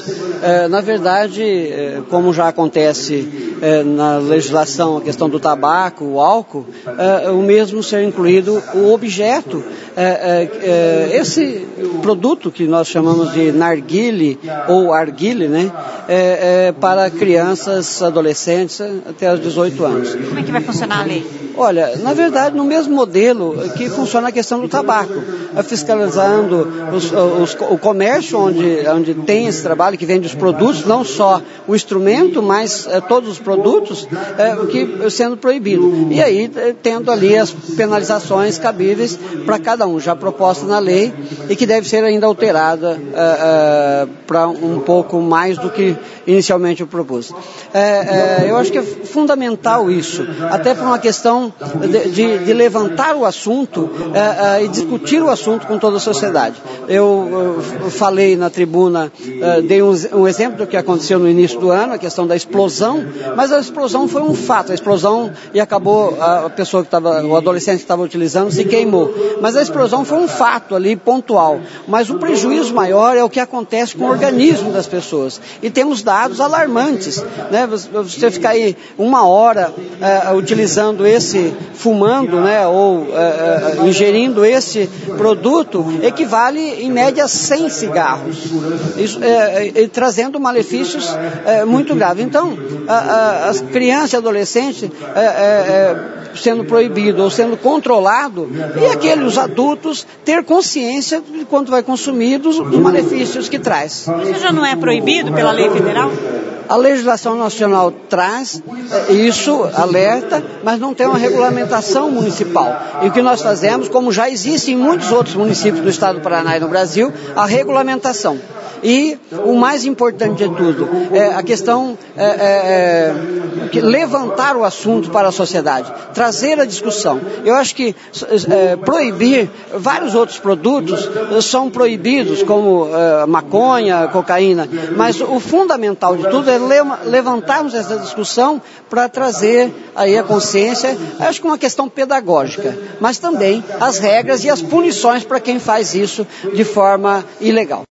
Na verdade, como já acontece na legislação a questão do tabaco, o álcool, o mesmo ser incluído o objeto, esse produto que nós chamamos de narguile ou arguile, né, para crianças, adolescentes até os 18 anos. Como é que vai funcionar a lei? Olha, na verdade, no mesmo modelo que funciona a questão do tabaco, fiscalizando o comércio onde tem esse trabalho, que vende os produtos, não só o instrumento, mas todos os produtos, sendo proibido. E aí, tendo ali as penalizações cabíveis para cada um, já proposta na lei, e que deve ser ainda alterada para um pouco mais do que inicialmente eu propus. Eu acho que é fundamental isso, até por uma questão de levantar o assunto e discutir o assunto com toda a sociedade. Eu falei na tribuna, dei um exemplo do que aconteceu no início do ano, a questão da explosão, mas a explosão foi um fato, a explosão e acabou, o adolescente que estava utilizando se queimou, mas a explosão foi um fato ali pontual, mas o prejuízo maior é o que acontece com o organismo das pessoas, e temos dados alarmantes, né? Você ficar aí 1 hora utilizando fumando, né, ou ingerindo esse produto, equivale em média a 100 cigarros, isso, trazendo malefícios muito graves. Então, as crianças e adolescentes sendo proibido ou sendo controlado, e aqueles adultos ter consciência de quando vai consumir dos malefícios que traz. Isso já não é proibido pela lei federal? A legislação nacional traz isso, alerta, mas não tem uma regulamentação municipal. E o que nós fazemos, como já existe em muitos outros municípios do estado do Paraná e no Brasil, a regulamentação. E o mais importante de tudo, a questão levantar o assunto para a sociedade, trazer a discussão. Eu acho que proibir vários outros produtos são proibidos, como maconha, cocaína, mas o fundamental de tudo é levantarmos essa discussão para trazer aí a consciência, acho que uma questão pedagógica, mas também as regras e as punições para quem faz isso de forma ilegal.